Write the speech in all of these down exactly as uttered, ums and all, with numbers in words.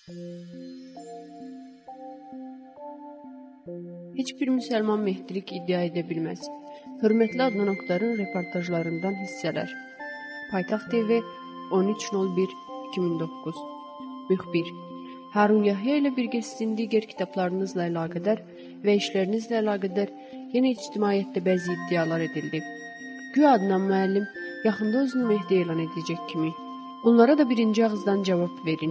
Heç bir müsəlman mehdilik iddia edə bilməz. Hörmətli Adnan Oktarın reportajlarından hissələr. Paytaxt T V on üç nol bir iki min doqquz. Müxbir Harun Yahya ilə birgə sizin digər kitablarınızla əlaqədar və işlərinizlə əlaqədar yenə ictimaiyyətdə bəzi iddialar edildi. Güya Adnan müəllim yaxında özünü Mehdi elan edəcək kimi. Bunlara da birinci ağızdan cavab verin.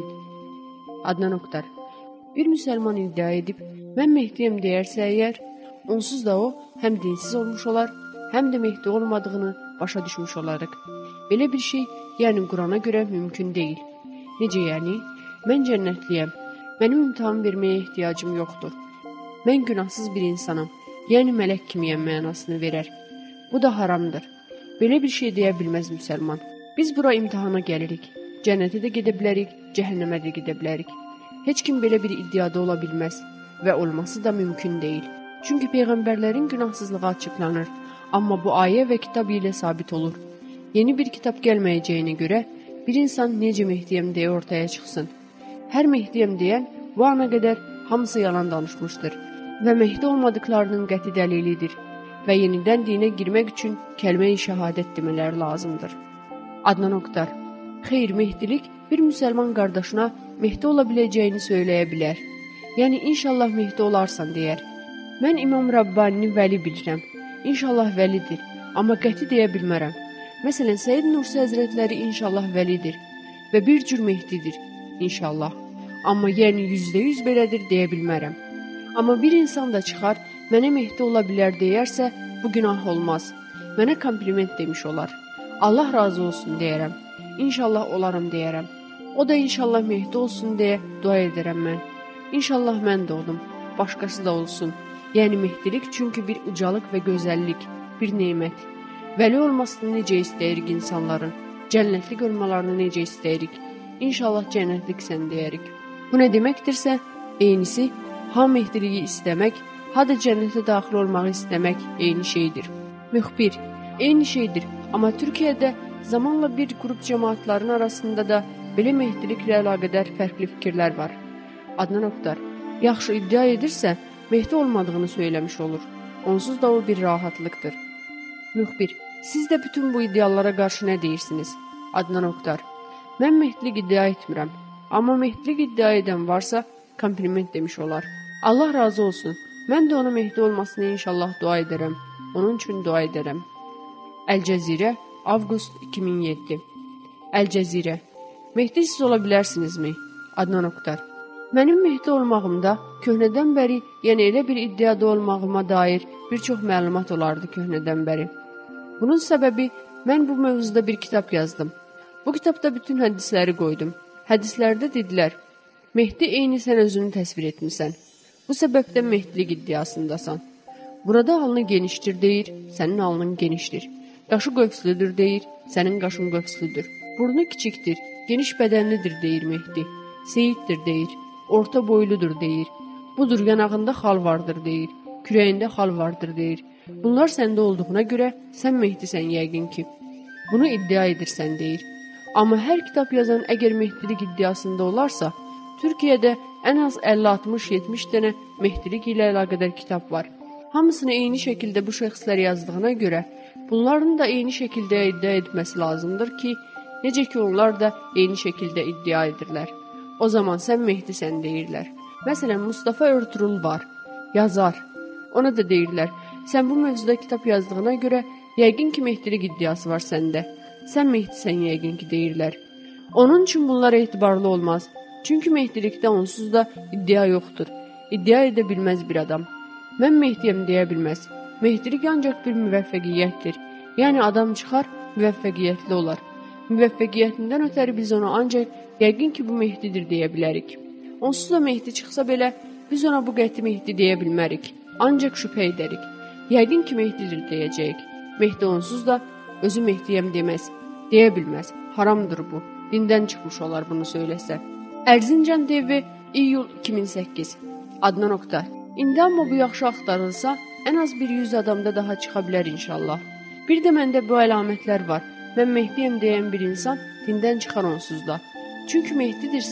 Adnan Oktar Bir müsəlman iddia edib, mən Mehdiyəm deyərsə əgər, onsuz da o həm dinsiz olmuş olar, həm də Mehdi olmadığını başa düşmüş olarıq. Belə bir şey, yəni Qurana görə mümkün deyil. Necə yəni? Mən cənnətliyəm. Mənim imtahan verməyə ehtiyacım yoxdur. Mən günahsız bir insanam, yəni mələk kimiyəm mənasını verər. Bu da haramdır. Belə bir şey deyə bilməz müsəlman. Biz bura imtihana gəlirik. Cənnətə də gedə bilərik, cəhənnəmə də gedə bilərik. Heç kim belə bir iddiada ola bilməz və olması da mümkün deyil. Çünki peyğəmbərlərin günahsızlığı açıqlanır, amma bu ayə və kitab ilə sabit olur. Yeni bir kitab gəlməyəcəyinə görə bir insan necə Mehdiyəm deyə ortaya çıxsın. Hər Mehdiyəm deyən bu ana qədər hamısı yalan danışmışdır və Mehdi olmadıklarının qəti dəlilidir və yenidən dinə girmək üçün kəlmə-i şəhadət demələri lazımdır. Adnan Oktar Xeyr, Mehdilik bir müsəlman qardaşına Mehdi ola biləcəyini söyləyə bilər. Yəni, inşallah Mehdi olarsan, deyər. Mən İmam Rabbanini vəli bilirəm. İnşallah vəlidir, amma qəti deyə bilmərəm. Məsələn, Səyyid Nursi Həzrətləri inşallah vəlidir və bir cür Mehdidir, inşallah. Amma yəni yüzdə yüz belədir deyə bilmərəm. Amma bir insan da çıxar, mənə Mehdi ola bilər deyərsə, bu günah olmaz. Mənə kompliment demiş olar. Allah razı olsun deyərəm. İnşallah olaram deyərəm. O da inşallah Mehdi olsun deyə dua edərəm mən. İnşallah mən də olum, başqası da olsun. Yəni Mehdilik çünki bir ucalıq və gözəllik, bir neymət. Vəli olmasını necə istəyirik insanların, cənnətlik olmalarını necə istəyirik. İnşallah cənnətliksən deyərik. Bu nə deməkdirsə, eynisi, ha Mehdiliyi istəmək, ha da cənnətə daxil olmağı istəmək eyni şeydir. Müxbir, eyni şeydir, amma Türkiyədə zamanla bir qrup cəmaatların arasında da belə Mehdiliklə əlaqədar fərqli fikirlər var. Adnan Oktar, yaxşı iddia edirsə, Mehdi olmadığını söyləmiş olur. Onsuz da o bir rahatlıqdır. Müxbir, siz də bütün bu iddialara qarşı nə deyirsiniz? Adnan Oktar, mən Mehdilik iddia etmirəm, amma Mehdilik iddia edən varsa, kompliment demiş olar. Allah razı olsun, mən də ona Mehdi olmasını inşallah dua edərəm, onun üçün dua edərəm. Əl-Cəzirə, avqust iki min yeddi. Əl-Cəzirə, Mehdi siz ola bilərsinizmi? Adnan Oktar, mənim Mehdi olmağımda köhnədən bəri, yəni elə bir iddiada olmağıma dair bir çox məlumat olardı köhnədən bəri. Bunun səbəbi, mən bu mövzuda bir kitab yazdım. Bu kitabda bütün hədisləri qoydum. Hədislərdə dedilər, Mehdi eyni sən özünü təsvir etmisən. Bu səbəbdən Mehdilik iddiasındasan. Burada alnı genişdir deyir, sənin alnın genişdir. Qaşı qövslüdür deyir, sənin qaşın qövslüdür. Burnu kiçikdir, geniş bədənlidir deyir Mehdi. Seyiddir deyir, orta boyludur deyir. Budur, yanağında xal vardır deyir, kürəyində xal vardır deyir. Bunlar səndə olduğuna görə sən Mehdisən yəqin ki. Bunu iddia edirsən deyir. Amma hər kitab yazan əgər Mehdilik iddiasında olarsa, Türkiyədə ən az əlli altmış yetmiş dənə Mehdilik ilə əlaqədar kitab var. Hamısını eyni şəkildə bu şəxslər yazdığına görə, bunların da eyni şəkildə iddia etməsi lazımdır ki, necə ki onlar da eyni şəkildə iddia edirlər. O zaman sən Mehdisən deyirlər. Məsələn, Mustafa Ertuğrul var, yazar. Ona da deyirlər, sən bu mövzuda kitab yazdığına görə yəqin ki Mehdilik iddiası var səndə. Sən Mehdisən yəqin ki deyirlər. Onun üçün bunlar etibarlı olmaz. Çünki Mehdilikdə onsuz da iddia yoxdur. İddia edə bilməz bir adam. Mən Mehdiyəm deyə bilməz. Mehdilik ancaq bir müvəffəqiyyətdir. Yəni adam çıxar, müvəffəqiyyətli olar. Müvəffəqiyyətindən ötəri biz ona ancaq yəqin ki bu Mehdidir deyə bilərik. Onsuz da Mehdi çıxsa belə, biz ona bu qəti Mehdi deyə bilmərik. Ancaq şübhə edərik. Yəqin ki Mehdidir deyəcəyik. Mehdi onsuz da özü Mehdiyəm deməz. Deyə bilməz. Haramdır bu. Dindən çıxmış olar bunu söyləsə. Ərzincan T V, iyul iki min səkkiz. Adnan Oktar. İndi amma bu yaxşı axtarılsa, ən az bir yüz adamda daha çıxa bilər inşallah. Bir də məndə bu əlamətlər var. Mən Mehdiyəm deyən bir insan dindən çıxar onsuz da. Çünki Mehdidirsə,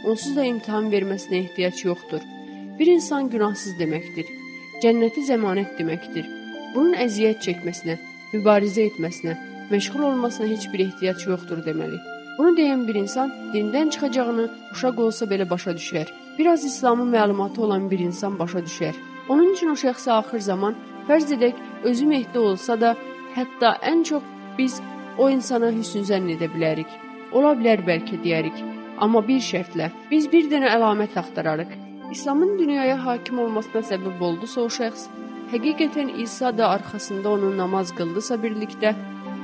onsuz da imtahan verməsinə ehtiyac yoxdur. Bir insan günahsız deməkdir. Cənnəti zəmanət deməkdir. Bunun əziyyət çəkməsinə, mübarizə etməsinə, məşğul olmasına heç bir ehtiyac yoxdur deməli. Bunu deyən bir insan dindən çıxacağını uşaq olsa belə başa düşər. Biraz İslamın məlumatı olan bir insan başa düşər. Onun üçün o şəxsə axır zaman fərz edək özü Mehdi olsa da, hətta ən çox biz o insana hüsn zənn edə bilərik. Ola bilər bəlkə deyərik. Amma bir şərtlə, biz bir dənə əlamət axtararıq. İslamın dünyaya hakim olmasına səbəb oldusa o şəxs, həqiqətən İsa da arxasında onun namaz qıldısa birlikdə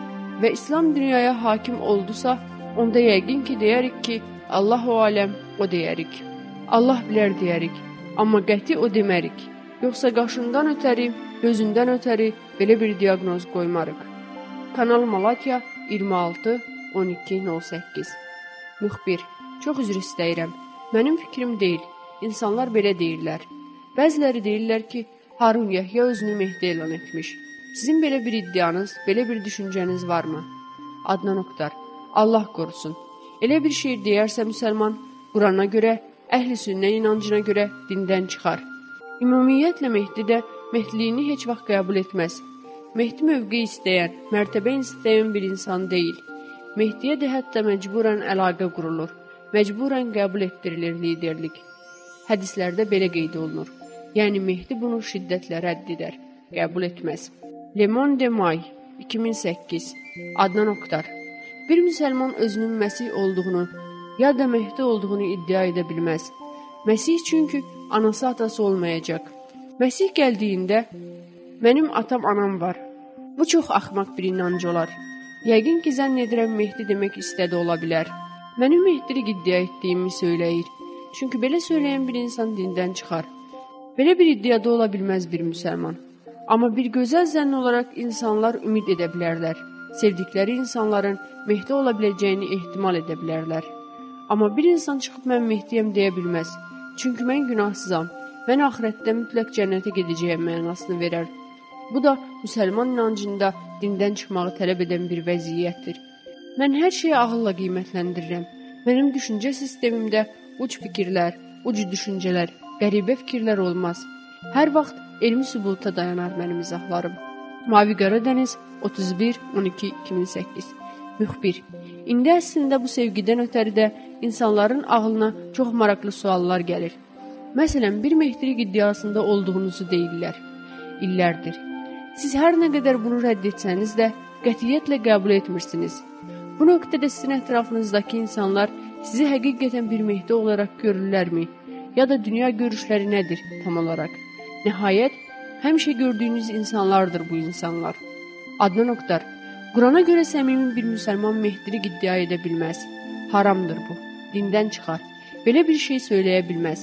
və İslam dünyaya hakim oldusa, onda yəqin ki, deyərik ki, Allah-u aləm o deyərik. Allah bilər deyərik, amma qəti o demərik. Yoxsa qaşından ötəri, gözündən ötəri belə bir diaqnoz qoymarıq. Kanal Malatya iyirmi altı on iki nol səkkiz. Müxbir, çox üzr istəyirəm. Mənim fikrim deyil, insanlar belə deyirlər. Bəziləri deyirlər ki, Harun Yəhya özünü Mehdi elan etmiş. Sizin belə bir iddianız, belə bir düşüncəniz varmı? Adnan Oktar, Allah qorusun. Elə bir şey deyərsə müsəlman, Qurana görə, əhl-i sünnə inancına görə dindən çıxar. Ümumiyyətlə Mehdi də Mehdiliyini heç vaxt qəbul etməz. Mehdi mövqe istəyən, mərtəbə istəyən bir insan deyil. Mehdiyə də hətta məcburən əlaqə qurulur. Məcburən qəbul etdirilir liderlik. Hədislərdə belə qeyd olunur. Yəni Mehdi bunu şiddətlə rədd edər, qəbul etməz. Le Monde May, iki min səkkiz. Adnan Oktar. Bir müsəlman özünün Məsih olduğunu, ya da Mehdi olduğunu iddia edə bilməz. Məsih çünki anası atası olmayacaq. Məsih gəldiyində, mənim atam anam var. Bu çox axmaq bir inancı olar. Yəqin ki, zənn edirəm Mehdi demək istədi ola bilər. Mənim Mehdilik iddia etdiyimi söyləyir. Çünki belə söyləyən bir insan dindən çıxar. Belə bir iddiada ola bilməz bir müsəlman. Amma bir gözəl zənn olaraq insanlar ümid edə bilərlər. Sevdikləri insanların Mehdi ola biləcəyini ehtimal edə bilərlər. Amma bir insan çıxıb mən Mehdiyəm deyə bilməz. Çünki mən günahsızam. Mən axirətdə mütləq cənnətə gedəcəyəm mənasını verər. Bu da müsəlman inancında dindən çıxmağı tələb edən bir vəziyyətdir. Mən hər şeyi ağılla qiymətləndirirəm. Mənim düşüncə sistemimdə uc fikirlər, uc düşüncələr, qəribə fikirlər olmaz. Hər vaxt elmi sübuta dayanar mənim izahlarım. Mavi Qaradəniz otuz bir on iki iki min səkkiz. Müxbir. İndi əslində bu sevgidən ötəri də insanların ağlına çox maraqlı suallar gəlir. Məsələn, bir Mehdilik iddiasında olduğunuzu deyirlər. İllərdir. Siz hər nə qədər bunu rədd etsəniz də qətiyyətlə qəbul etmirsiniz. Bu nöqtədə sizin ətrafınızdakı insanlar sizi həqiqətən bir Mehdi olaraq görürlərmi? Ya da dünya görüşləri nədir tam olaraq? Nəhayət, həmişə gördüyünüz insanlardır bu insanlar. Adnan Oktar, Qurana görə səmimi bir müsəlman Mehdilik iddia edə bilməz. Haramdır bu, dindən çıxar. Belə bir şey söyləyə bilməz.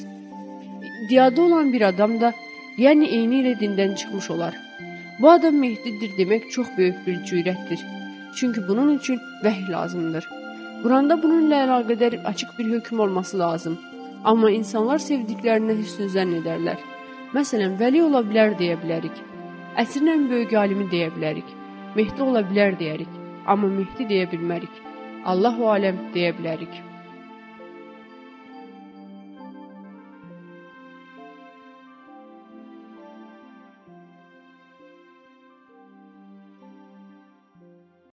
İddiada olan bir adam da, yəni eyni ilə dindən çıxmış olar. Bu adam Mehdidir demək çox böyük bir cürətdir. Çünki bunun üçün vəhy lazımdır. Quranda bununla əlaqədar açıq bir hökm olması lazım. Amma insanlar sevdiklərinə hüsn zənn edərlər. Məsələn, vəli ola bilər deyə bilərik. Əsrin ən böyük alimi deyə bilərik. Mehdi ola bilər deyərik. Amma Mehdi deyə bilmərik. Allah-u aləm deyə bilərik.